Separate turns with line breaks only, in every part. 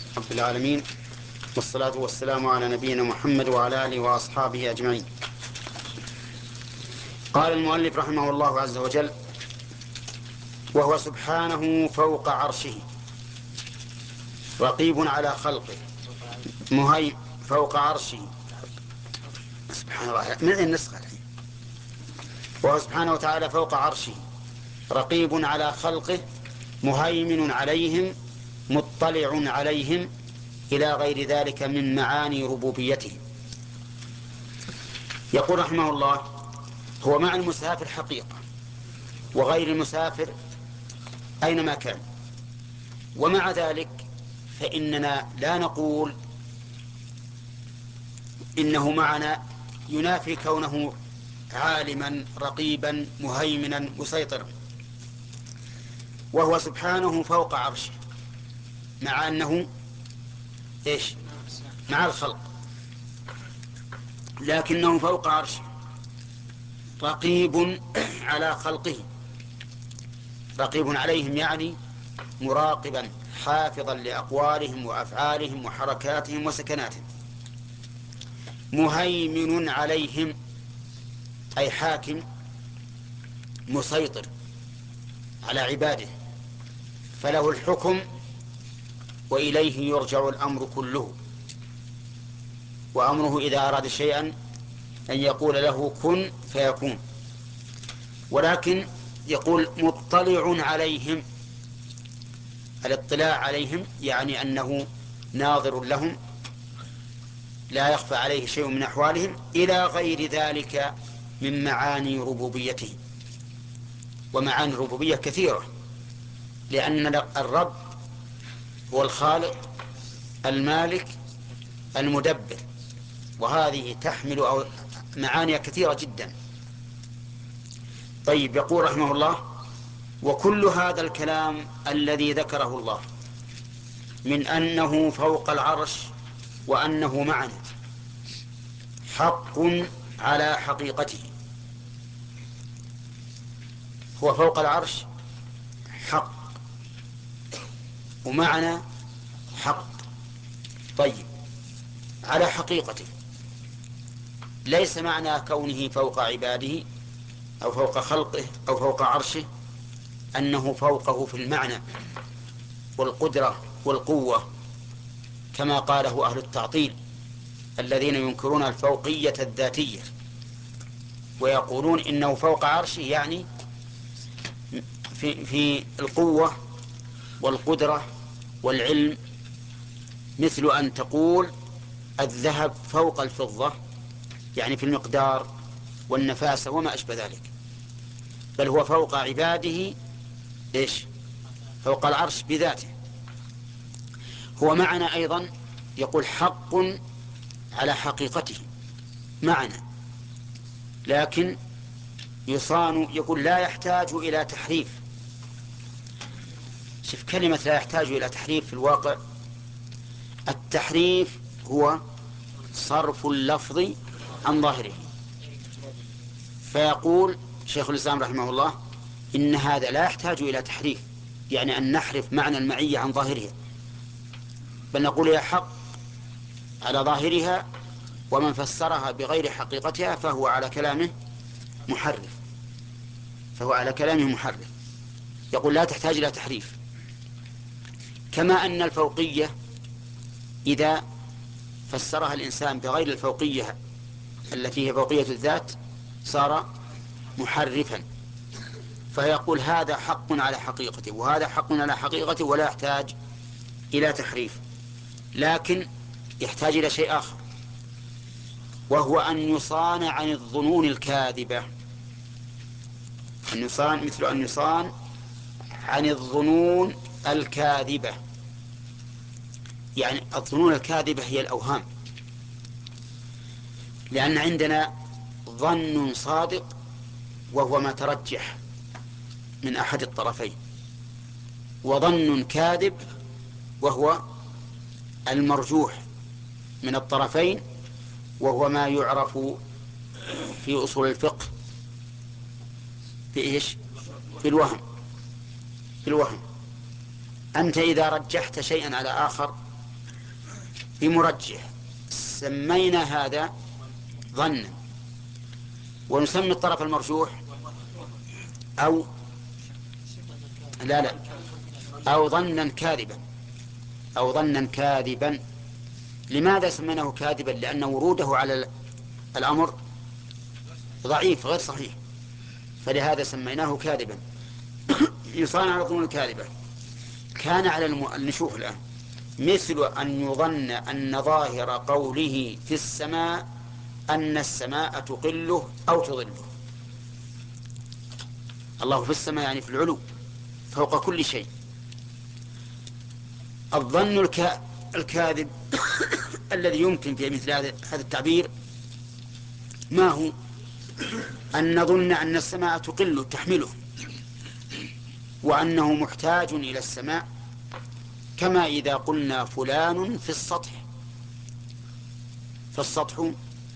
رب العالمين، والصلاة والسلام على نبينا محمد وعلى آله وأصحابه أجمعين. قال المؤلف رحمه الله عز وجل: وهو سبحانه فوق عرشه رقيب على خلقه فوق عرشه. سبحان الله، من النسخة الحين. وهو سبحانه وتعالى فوق عرشه رقيب على خلقه مهيمن عليهم مطلع عليهم إلى غير ذلك من معاني ربوبيته. يقول رحمه الله: هو مع المسافر حقيقة، وغير المسافر أينما كان. ومع ذلك فإننا لا نقول إنه معنا ينافي كونه عالما رقيبا مهيمنا مسيطرا. وهو سبحانه فوق عرشه، مع أنه إيش؟ مع الخلق، لكنه فوق عرشه رقيب على خلقه، رقيب عليهم يعني مراقبا حافظا لأقوالهم وأفعالهم وحركاتهم وسكناتهم. مهيمن عليهم أي حاكم مسيطر على عباده، فله الحكم وإليه يرجع الأمر كله. وأمره إذا أراد شيئا أن يقول له كن فيكون. ولكن يقول مطلع عليهم، الاطلاع عليهم يعني أنه ناظر لهم لا يخفى عليه شيء من أحوالهم، إلى غير ذلك من معاني ربوبيته. ومعاني الربوبية كثيرة، لأن الرب هو الخالق المالك المدبر، وهذه تحمل معاني كثيرة جدا. طيب، يقول رحمه الله: وكل هذا الكلام الذي ذكره الله من أنه فوق العرش وأنه معنا حق على حقيقته. هو فوق العرش حق، ومعنى حق. طيب، على حقيقته، ليس معنى كونه فوق عباده أو فوق خلقه أو فوق عرشه أنه فوقه في المعنى والقدرة والقوة، كما قاله أهل التعطيل الذين ينكرون الفوقية الذاتية، ويقولون إنه فوق عرشه يعني في القوة والقدرة والعلم، مثل أن تقول الذهب فوق الفضة، يعني في المقدار والنفاسة وما أشبه ذلك. بل هو فوق عباده، إيش؟ فوق العرش بذاته. هو معنا أيضا، يقول حق على حقيقته معنا، لكن يصان، يقول لا يحتاج إلى تحريف. شوف كلمة لا يحتاج إلى تحريف، في الواقع التحريف هو صرف اللفظ عن ظاهره. فيقول شيخ الإسلام رحمه الله: إن هذا لا يحتاج إلى تحريف، يعني أن نحرف معنى المعية عن ظاهرها، بل نقول هي حق على ظاهرها، ومن فسرها بغير حقيقتها فهو على كلامه محرف، فهو على كلامه محرف. يقول لا تحتاج إلى تحريف. كما أن الفوقية إذا فسرها الإنسان بغير الفوقية التي هي فوقية الذات صار محرفا. فيقول هذا حق على حقيقته وهذا حق على حقيقته، ولا يحتاج إلى تحريف، لكن يحتاج إلى شيء آخر، وهو أن يصان عن الظنون الكاذبة. أن يصان مثل أن يصان عن الظنون الكاذبة، يعني الظنون الكاذبة هي الأوهام، لأن عندنا ظن صادق وهو ما ترجح من أحد الطرفين، وظن كاذب وهو المرجوح من الطرفين، وهو ما يعرف في أصول الفقه بإيش؟ بالوهم. بالوهم. أنت إذا رجحت شيئا على آخر بمرجح سمينا هذا ظنا، ونسمي الطرف المرجوح أو لا أو ظنا كاذبا، أو ظنا كاذبا. لماذا سميناه كاذبا؟ لأن وروده على الأمر ضعيف غير صحيح، فلهذا سميناه كاذبا. يصان على الظنون الكاذبة. كان على نشوف الآن مثل أن يظن أن ظاهر قوله في السماء أن السماء تقله أو تظله. الله في السماء يعني في العلو فوق كل شيء. الظن الكاذب الذي يمكن في مثل هذا التعبير ما هو؟ أن نظن أن السماء تقل تحمله، وأنه محتاج إلى السماء، كما إذا قلنا فلان في السطح، فالسطح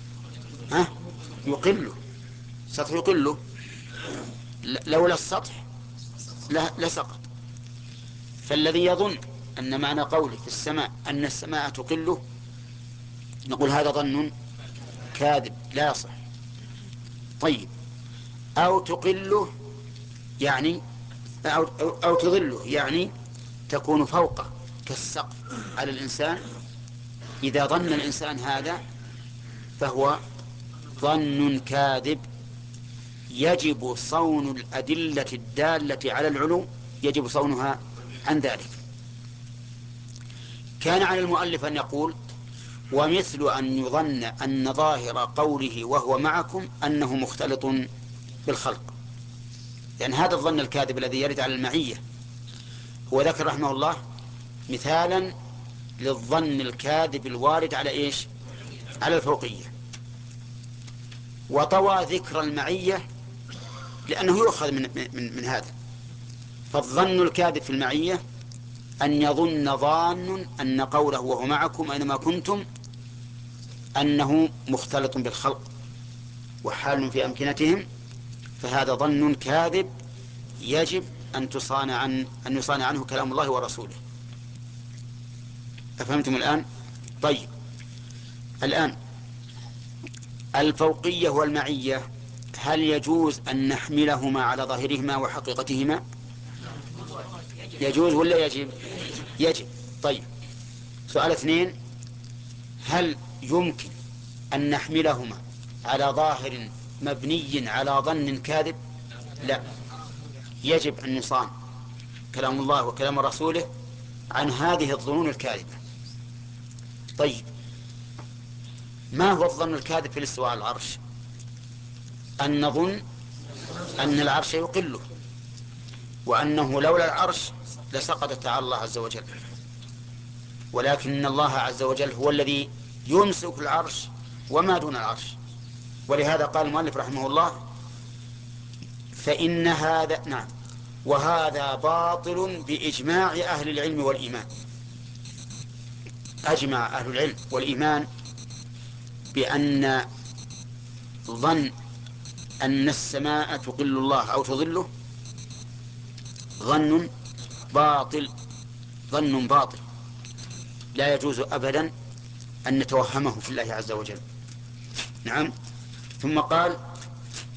يقله، السطح يقله، لولا السطح لسقط. فالذي يظن أن معنى قوله في السماء أن السماء تقله نقول هذا ظن كاذب لا يصح. طيب، أو تقله يعني أو تظله يعني تكون فوقه كالسقف على الإنسان. إذا ظن الإنسان هذا فهو ظن كاذب، يجب صون الأدلة الدالة على العلو، يجب صونها عن ذلك. كان على المؤلف أن يقول ومثل أن يظن أن ظاهر قوله وهو معكم أنه مختلط بالخلق، يعني هذا الظن الكاذب الذي يرد على المعية. هو ذكر رحمه الله مثالا للظن الكاذب الوارد على إيش؟ على الفوقية. وطوى ذكر المعية لأنه يؤخذ من هذا. فالظن الكاذب في المعية أن يظن ظان أن قوله وهو معكم أينما كنتم أنه مختلط بالخلق وحال في أمكنتهم، فهذا ظن كاذب يجب أن يصان عنه كلام الله ورسوله. أفهمتم الآن؟ طيب، الآن الفوقية والمعية هل يجوز أن نحملهما على ظاهرهما وحقيقتهما؟ يجوز ولا يجب؟ يجب. طيب، سؤال 2: هل يمكن أن نحملهما على ظاهر مبني على ظن كاذب؟ لا، يجب أن يصان كلام الله وكلام رسوله عن هذه الظنون الكاذبة. طيب، ما هو الظن الكاذب في الاستواء على العرش؟ أن نظن أن العرش يقله، وأنه لولا العرش لسقط تعالى الله عز وجل، ولكن الله عز وجل هو الذي يمسك العرش وما دون العرش. ولهذا قال المؤلف رحمه الله فإن هذا وهذا باطل بإجماع أهل العلم والإيمان. أجمع أهل العلم والإيمان بأن ظن أن السماء تقل الله أو تظله ظن باطل، ظن باطل لا يجوز أبدا أن نتوهمه في الله عز وجل. نعم. ثم قال